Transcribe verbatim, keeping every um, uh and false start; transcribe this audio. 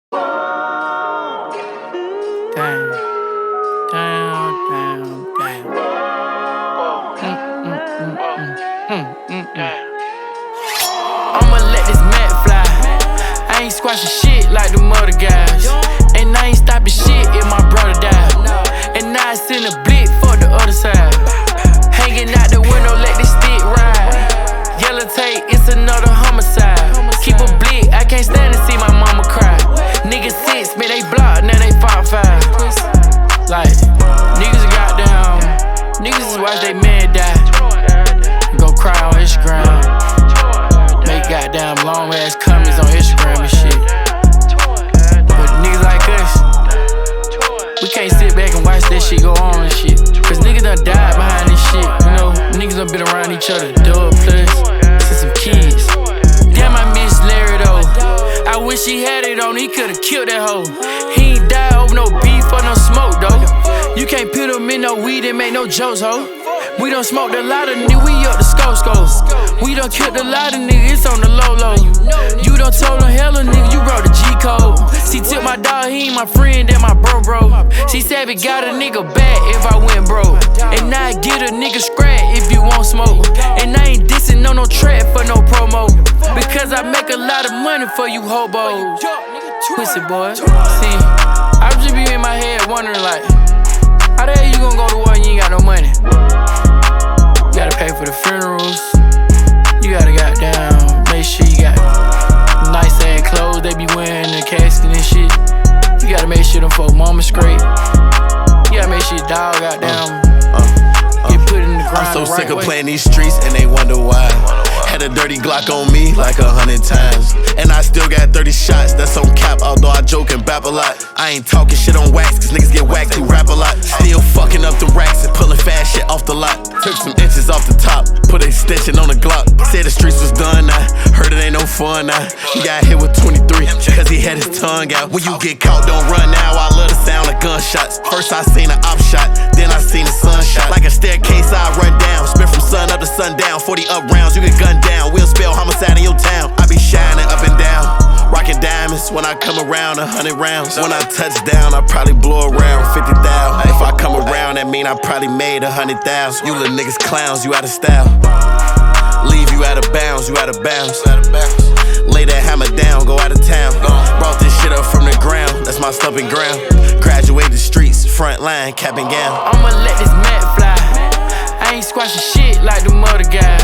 Damn, damn, damn, damn. Mm, mm, mm, mm, mm, mm, mm. I'ma let this mat fly. I ain't squashing shit like them other guys. And I ain't stopping shit if my brother died. And now it's in the blick for the other side. Hanging out the window, let this stick ride. Yellow tape, it's another homicide. Keep a blick, I can't stand to see my mama cry. Niggas six, man, they block, now they five five. Like, niggas goddamn, niggas just watch they man die. Go cry on Instagram. Make goddamn long ass comments on Instagram and shit. But niggas like us, we can't sit back and watch that shit go on and shit. Cause niggas done died behind this shit, you know. Niggas done been around each other, dub plus, since some kids. Damn, I miss Larry though. I wish he had it on, he could've killed that hoe. He ain't died over no beef or no smoke though. You can't put him in no weed and make no jokes, ho. We done smoked a lot of niggas, we up the scope scope. We done killed a lot of niggas, it's on the low low. You done told him hella nigga, you wrote the G code. She took my dog, he ain't my friend, that my bro bro. She said we got a nigga back if I went broke. And now I get a nigga scratch if you want smoke. And I ain't dissing on no track for no promo. Because I make a lot of money for you hobos. Pussy boy. See, I just be in my head wondering like, how the hell you gon' go to war and you ain't got no money? You gotta pay for the funerals. You gotta goddamn make sure you got nice ass clothes they be wearing in the casket and shit. You gotta make sure them folk mama straight. You gotta make sure your dog goddamn uh, uh, uh, get put in the ground. I'm so the right sick of way. playing these streets and they wonder why. Had a dirty Glock on me like a hundred times. And I still got thirty shots, that's on cap, although I joke and bap a lot. I ain't talking shit on wax, cause niggas get whacked who rap a lot. Still fucking up the racks and pulling fast shit off the lot. Took some inches off the top, put an extension on the Glock. Said the streets was done now, heard it ain't no fun now. He got hit with twenty-three, cause he had his tongue out. When you get caught, don't run now, I love the sound of gunshots. First I seen an op shot, then I seen a sunshot. Like a staircase I run down, spin from sun up to sundown. Forty up rounds, you get gunned down. We'll spell homicide in your town. I be shining up and down, rocking diamonds when I come around. A hundred rounds. When I touch down, I probably blow around fifty thousand. If I come around, that mean I probably made a hundred thousand. You little niggas clowns, you out of style. Leave you out of bounds, you out of bounds. Lay that hammer down, go out of town. Brought this shit up from the ground, that's my stomping ground. Graduate the streets, front line, cap and gown. I'ma let this mat fly. I ain't squashing shit like them other guys.